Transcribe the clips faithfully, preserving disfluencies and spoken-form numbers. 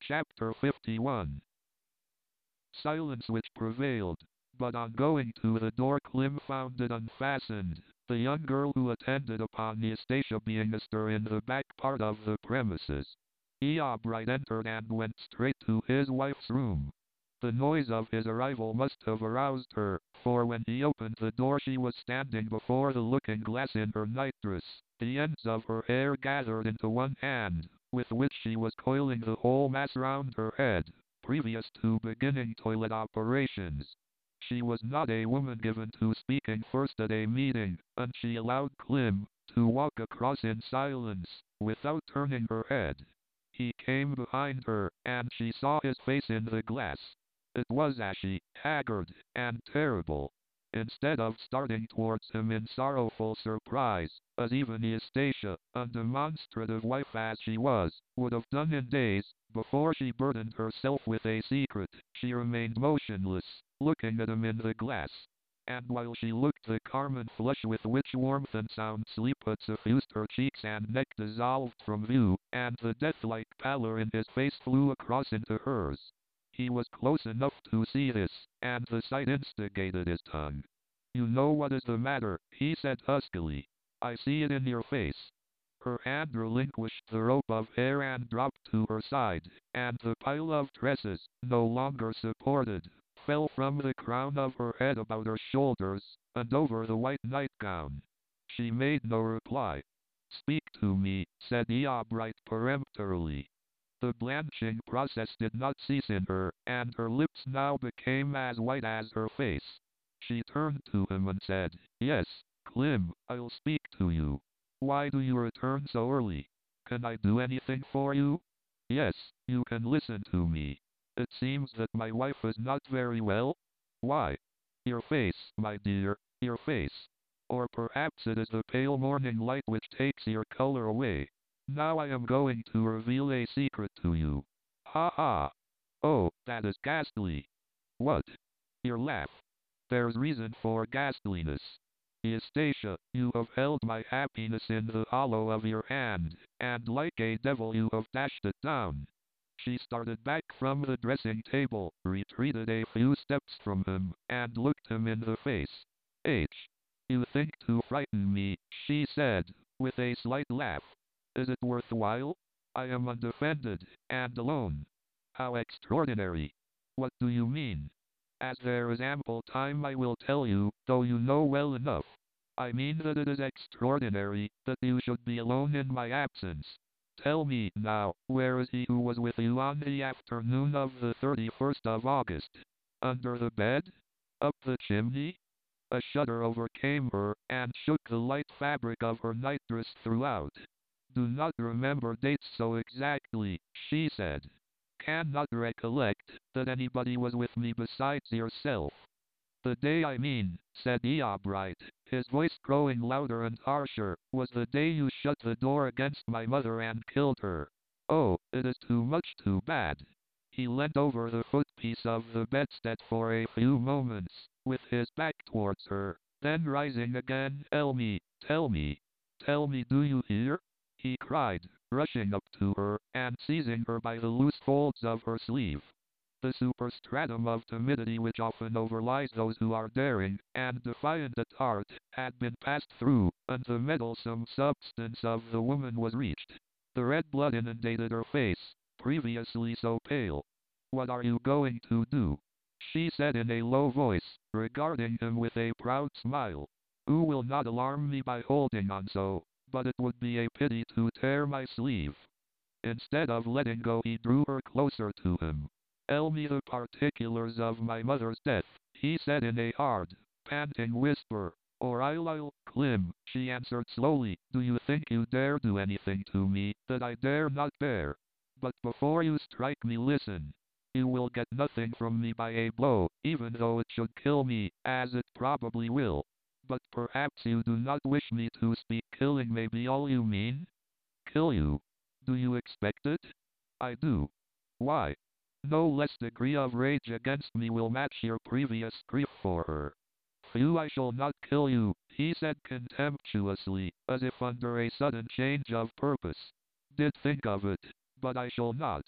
Chapter fifty-one. Silence which prevailed, but on going to the door Klim found it unfastened, the young girl who attended upon Nastasia being astir in the back part of the premises. Eobright entered and went straight to his wife's room. The noise of his arrival must have aroused her, for when he opened the door she was standing before the looking-glass in her nightdress, the ends of her hair gathered into one hand, with which she was coiling the whole mass round her head, previous to beginning toilet operations. She was not a woman given to speaking first at a meeting, and she allowed Klim to walk across in silence, without turning her head. He came behind her, and she saw his face in the glass. It was ashy, haggard, and terrible. Instead of starting towards him in sorrowful surprise, as even Nastasia, a demonstrative wife as she was, would have done in days before she burdened herself with a secret, she remained motionless, looking at him in the glass. And while she looked, the carmine flush with which warmth and sound sleep had suffused her cheeks and neck dissolved from view, and the death-like pallor in his face flew across into hers. He was close enough to see this, and the sight instigated his tongue. "You know what is the matter," he said huskily. "I see it in your face." Her hand relinquished the rope of hair and dropped to her side, and the pile of tresses, no longer supported, fell from the crown of her head about her shoulders, and over the white nightgown. She made no reply. "Speak to me," said Eobright peremptorily. The blanching process did not cease in her, and her lips now became as white as her face. She turned to him and said, "Yes, Klim, I'll speak to you. Why do you return so early? Can I do anything for you?" "Yes, you can listen to me. It seems that my wife is not very well." "Why?" "Your face, my dear, your face. Or perhaps it is the pale morning light which takes your color away. Now I am going to reveal a secret to you." "Ha ha! Oh, that is ghastly." "What?" "Your laugh. There's reason for ghastliness. Nastasia, you have held my happiness in the hollow of your hand, and like a devil you have dashed it down." She started back from the dressing table, retreated a few steps from him, and looked him in the face. "H. You think to frighten me," she said, with a slight laugh. "Is it worthwhile? I am undefended, and alone." "How extraordinary!" "What do you mean?" "As there is ample time I will tell you, though you know well enough. I mean that it is extraordinary that you should be alone in my absence. Tell me, now, where is he who was with you on the afternoon of the thirty-first of August? Under the bed? Up the chimney?" A shudder overcame her, and shook the light fabric of her nightdress throughout. "Do not remember dates so exactly," she said. "Cannot recollect that anybody was with me besides yourself." "The day I mean," said Eobright, his voice growing louder and harsher, "was the day you shut the door against my mother and killed her. Oh, it is too much too bad." He leant over the footpiece of the bedstead for a few moments, with his back towards her, then rising again, "Tell me, tell me, tell me, do you hear?" he cried, rushing up to her, and seizing her by the loose folds of her sleeve. The superstratum of timidity which often overlies those who are daring and defiant at heart had been passed through, and the meddlesome substance of the woman was reached. The red blood inundated her face, previously so pale. "What are you going to do?" she said in a low voice, regarding him with a proud smile. "You will not alarm me by holding on so, but it would be a pity to tear my sleeve." Instead of letting go, he drew her closer to him. "Tell me the particulars of my mother's death," he said in a hard, panting whisper. "Or I'll, I'll, Klim," she answered slowly. "Do you think you dare do anything to me that I dare not bear? But before you strike me, listen. You will get nothing from me by a blow, even though it should kill me, as it probably will. But perhaps you do not wish me to speak. Killing may be all you mean?" "Kill you? Do you expect it?" "I do." "Why?" "No less degree of rage against me will match your previous grief for her." "Phew, I shall not kill you," he said contemptuously, as if under a sudden change of purpose. "Did think of it, but I shall not."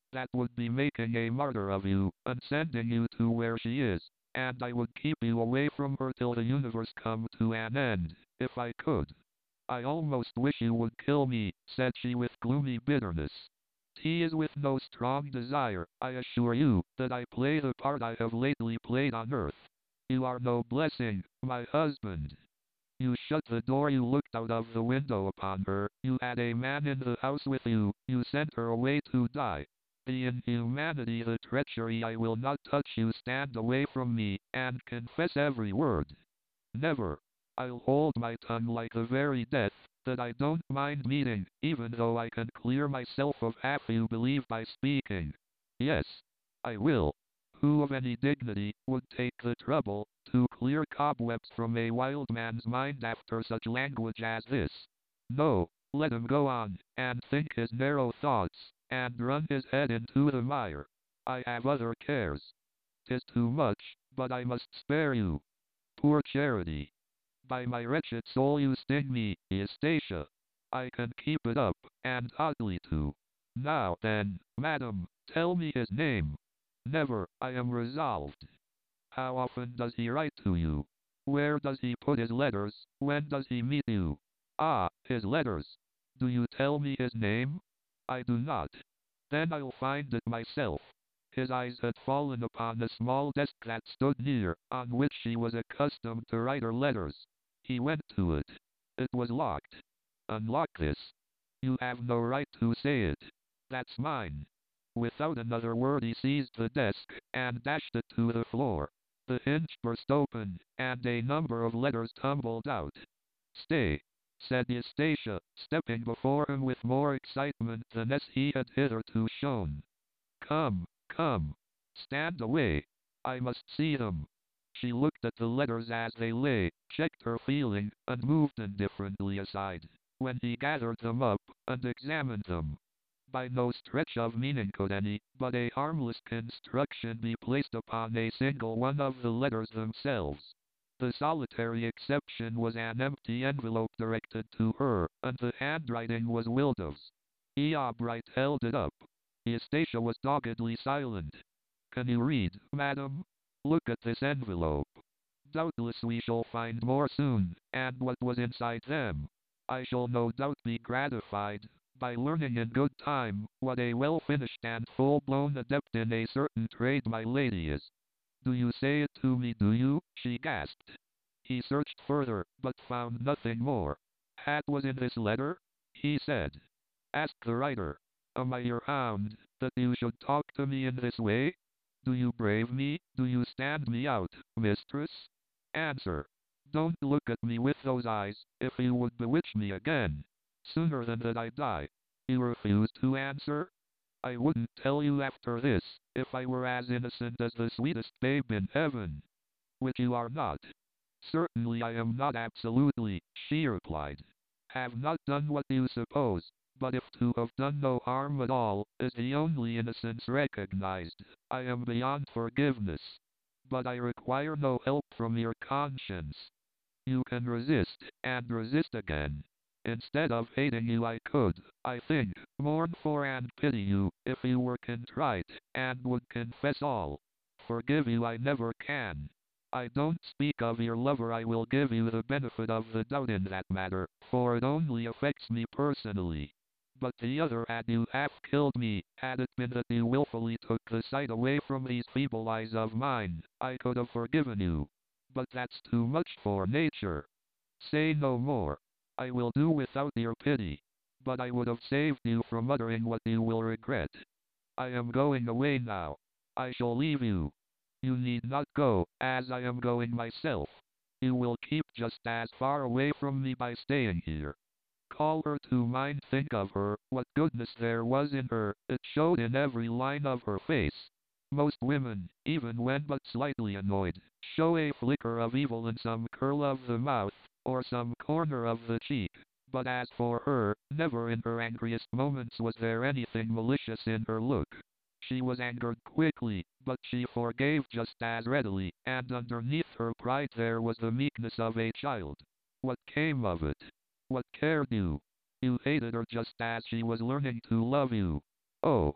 That would be making a martyr of you, and sending you to where she is, and I would keep you away from her till the universe come to an end, if I could. I almost wish you would kill me, said she with gloomy bitterness. He is with no strong desire, I assure you, that I play the part I have lately played on earth. You are no blessing, my husband. You shut the door, you looked out of the window upon her, you had a man in the house with you, you sent her away to die. The inhumanity, the treachery, I will not touch you, stand away from me, and confess every word. Never. I'll hold my tongue like the very death, that I don't mind meeting, even though I can clear myself of half you believe by speaking. Yes, I will. Who of any dignity would take the trouble to clear cobwebs from a wild man's mind after such language as this? No, let him go on, and think his narrow thoughts, and run his head into the mire. I have other cares. 'Tis too much, but I must spare you. Poor Charity. By my wretched soul you sting me, Eustacia. I can keep it up, and hotly too. Now then, madam, tell me his name. Never, I am resolved. How often does he write to you? Where does he put his letters? When does he meet you? Ah, his letters. Do you tell me his name? I do not. Then I'll find it myself. His eyes had fallen upon a small desk that stood near, on which she was accustomed to write her letters. He went to it. It was locked. Unlock this. You have no right to say it. That's mine. Without another word he seized the desk, and dashed it to the floor. The hinge burst open, and a number of letters tumbled out. Stay, said Eustacia, stepping before him with more excitement than as he had hitherto shown. Come, come. Stand away. I must see them. She looked at the letters as they lay, checked her feeling, and moved indifferently aside, when he gathered them up, and examined them. By no stretch of meaning could any but a harmless construction be placed upon a single one of the letters themselves. The solitary exception was an empty envelope directed to her, and the handwriting was Wildev's. Eobright held it up. Eustacia was doggedly silent. Can you read, madam? Look at this envelope. Doubtless we shall find more soon, and what was inside them. I shall no doubt be gratified by learning in good time what a well-finished and full-blown adept in a certain trade my lady is. Do you say it to me, do you? She gasped. He searched further, but found nothing more. That was in this letter? He said. Ask the writer. Am I your hound, that you should talk to me in this way? Do you brave me? Do you stand me out, mistress? Answer. Don't look at me with those eyes, if you would bewitch me again. Sooner than that I die. You refuse to answer? I wouldn't tell you after this, if I were as innocent as the sweetest babe in heaven. Which you are not. Certainly I am not absolutely, she replied. Have not done what you suppose, but if to have done no harm at all is the only innocence recognized, I am beyond forgiveness. But I require no help from your conscience. You can resist, and resist again. Instead of hating you I could, I think, mourn for and pity you, if you were contrite, and would confess all. Forgive you I never can. I don't speak of your lover, I will give you the benefit of the doubt in that matter, for it only affects me personally. But the other, had you half killed me, had it been that you willfully took the sight away from these feeble eyes of mine, I could have forgiven you. But that's too much for nature. Say no more. I will do without your pity. But I would have saved you from uttering what you will regret. I am going away now. I shall leave you. You need not go, as I am going myself. You will keep just as far away from me by staying here. Call her to mind, think of her, what goodness there was in her, it showed in every line of her face. Most women, even when but slightly annoyed, show a flicker of evil in some curl of the mouth, or some corner of the cheek. But as for her, never in her angriest moments was there anything malicious in her look. She was angered quickly, but she forgave just as readily, and underneath her pride there was the meekness of a child. What came of it? What cared you? You hated her just as she was learning to love you. Oh,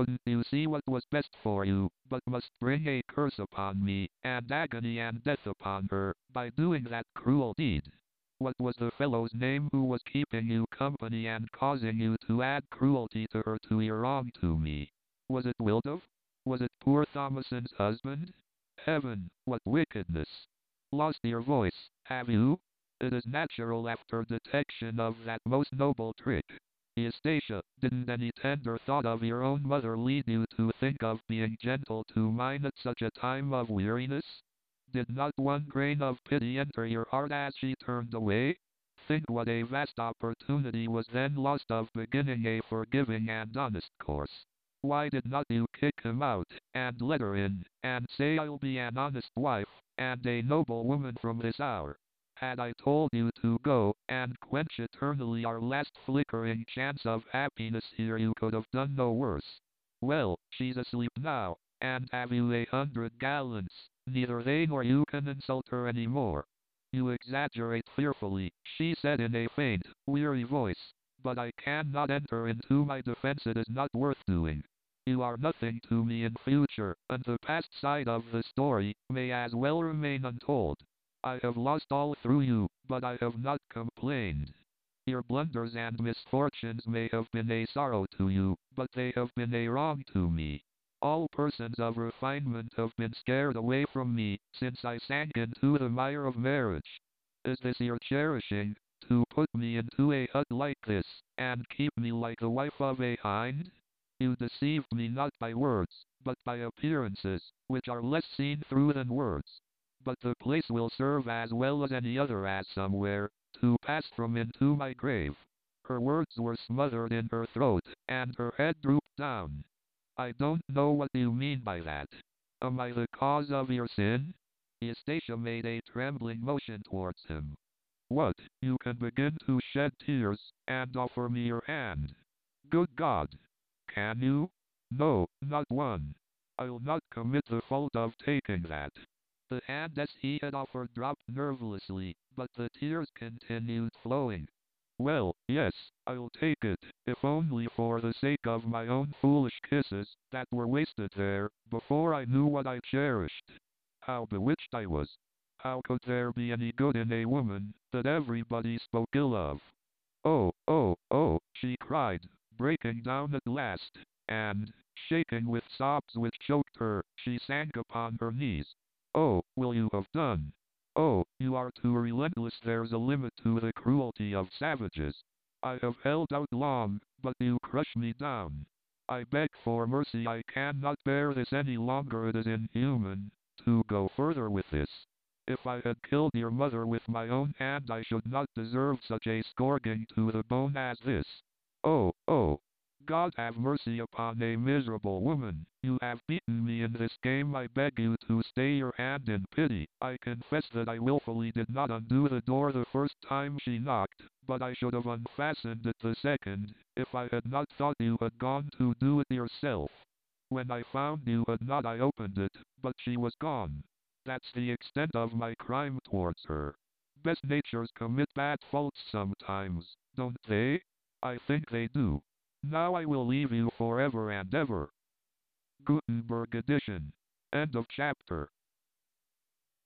Couldn't you see what was best for you, but must bring a curse upon me, and agony and death upon her, by doing that cruel deed? What was the fellow's name who was keeping you company and causing you to add cruelty to her to your wrong to me? Was it Wildov? Was it poor Thomason's husband? Heaven, what wickedness! Lost your voice, have you? It is natural after detection of that most noble trick. Eustacia, didn't any tender thought of your own mother lead you to think of being gentle to mine at such a time of weariness? Did not one grain of pity enter your heart as she turned away? Think what a vast opportunity was then lost of beginning a forgiving and honest course. Why did not you kick him out, and let her in, and say I'll be an honest wife, and a noble woman from this hour? Had I told you to go, and quench eternally our last flickering chance of happiness here, you could have done no worse. Well, she's asleep now, and have you a hundred gallants? Neither they nor you can insult her any more. You exaggerate fearfully, she said in a faint, weary voice, but I cannot enter into my defense, it is not worth doing. You are nothing to me in future, and the past side of the story may as well remain untold. I have lost all through you, but I have not complained. Your blunders and misfortunes may have been a sorrow to you, but they have been a wrong to me. All persons of refinement have been scared away from me, since I sank into the mire of marriage. Is this your cherishing, to put me into a hut like this, and keep me like the wife of a hind? You deceived me not by words, but by appearances, which are less seen through than words. But the place will serve as well as any other as somewhere, to pass from into my grave. Her words were smothered in her throat, and her head drooped down. I don't know what you mean by that. Am I the cause of your sin? Eustacia made a trembling motion towards him. What, you can begin to shed tears, and offer me your hand? Good God! Can you? No, not one. I'll not commit the fault of taking that. The hand as he had offered dropped nervelessly, but the tears continued flowing. Well, yes, I'll take it, if only for the sake of my own foolish kisses, that were wasted there, before I knew what I cherished. How bewitched I was. How could there be any good in a woman, that everybody spoke ill of? Oh, oh, oh, she cried, breaking down at last, and, shaking with sobs which choked her, she sank upon her knees. Oh, will you have done? Oh, you are too relentless, there's a limit to the cruelty of savages. I have held out long, but you crush me down. I beg for mercy, I cannot bear this any longer, it is inhuman to go further with this. If I had killed your mother with my own hand, I should not deserve such a scourging to the bone as this. Oh, oh! God have mercy upon a miserable woman. You have beaten me in this game. I beg you to stay your hand in pity. I confess that I willfully did not undo the door the first time she knocked, but I should have unfastened it the second, if I had not thought you had gone to do it yourself. When I found you had not, I opened it, but she was gone. That's the extent of my crime towards her. Best natures commit bad faults sometimes, don't they? I think they do. Now I will leave you forever and ever. Gutenberg edition. End of chapter.